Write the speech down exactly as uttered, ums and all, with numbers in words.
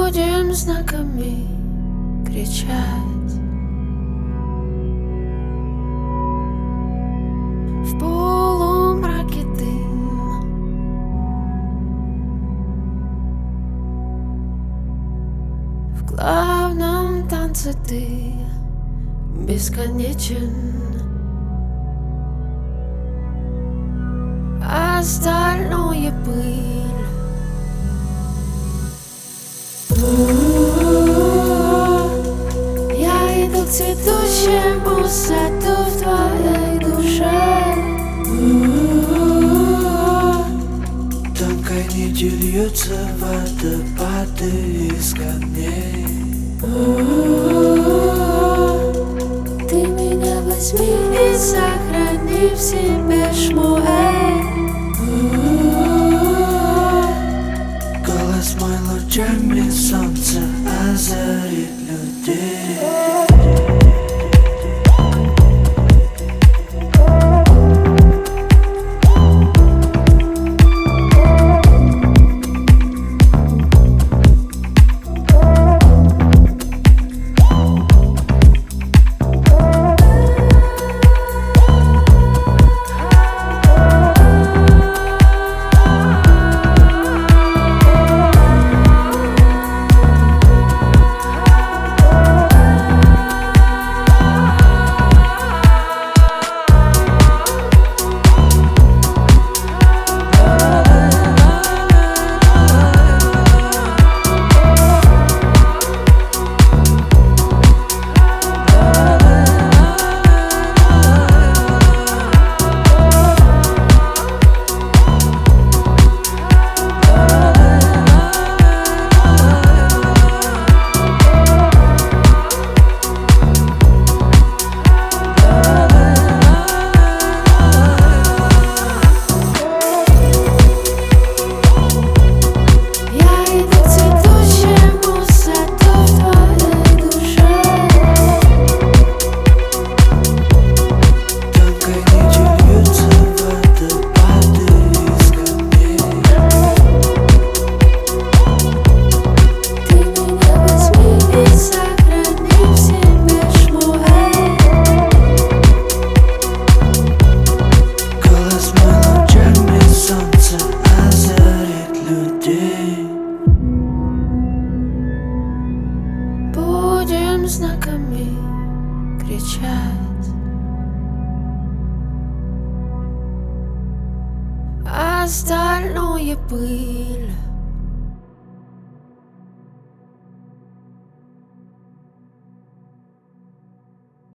Будем знаками кричать в полумраке дым. В главном танце ты бесконечен, остальное пыль. Я иду к цветущему саду в твоей душе. Тонкой нитью льются водопады из камней. Ты меня возьми и сохрани в себе, Шмуэль. Голос мой лучами солнца озарит людей. Будем знаками кричать, остальное пыль.